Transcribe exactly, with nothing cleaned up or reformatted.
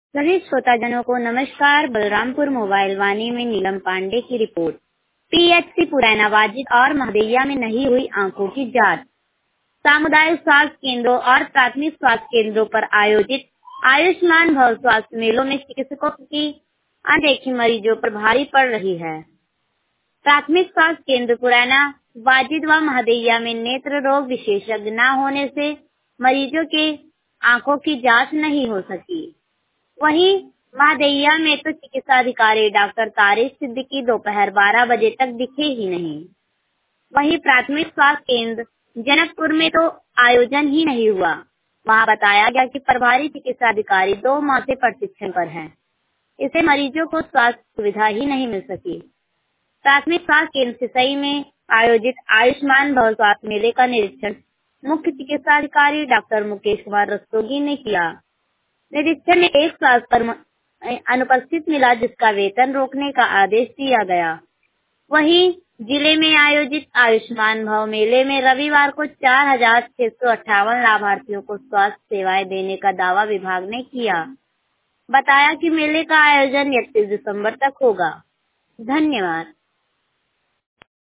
सभी श्रोताजनों को नमस्कार। बलरामपुर मोबाइल वाणी में नीलम पांडे की रिपोर्ट। पीएचसी पुरैना वाजिद और महदैया में नहीं हुई आंखों की जांच। सामुदायिक स्वास्थ्य केंद्रों और प्राथमिक स्वास्थ्य केंद्रों पर आयोजित आयुष्मान भव स्वास्थ्य मेलों में चिकित्सकों की अनदेखी मरीजों पर भारी पड़ रही है। प्राथमिक स्वास्थ्य केंद्र पुरैना वाजिद व महदैया में नेत्र रोग विशेषज्ञ न होने से मरीजों के आंखों की जांच नहीं हो सकी। वहीं महदैया में तो चिकित्सा अधिकारी डॉक्टर तारिक सिद्दीकी दोपहर बारह बजे तक दिखे ही नहीं। वहीं प्राथमिक स्वास्थ्य केंद्र जनकपुर में तो आयोजन ही नहीं हुआ। वहां बताया गया कि प्रभारी चिकित्सा अधिकारी दो माह से प्रशिक्षण पर हैं। इससे मरीजों को स्वास्थ्य सुविधा ही नहीं मिल सकी। प्राथमिक स्वास्थ्य केंद्र सिसई में आयोजित आयुष्मान भव स्वास्थ्य मेले का निरीक्षण मुख्य चिकित्सा अधिकारी डॉक्टर मुकेश कुमार रस्तोगी ने किया। निरीक्षण में एक स्वास्थ्य कर्मी अनुपस्थित मिला, जिसका वेतन रोकने का आदेश दिया गया। वहीं जिले में आयोजित आयुष्मान भव मेले में रविवार को चार हजार छह सौ अट्ठावन लाभार्थियों को स्वास्थ्य सेवाएं देने का दावा विभाग ने किया। बताया कि मेले का आयोजन इकतीस दिसंबर तक होगा। धन्यवाद।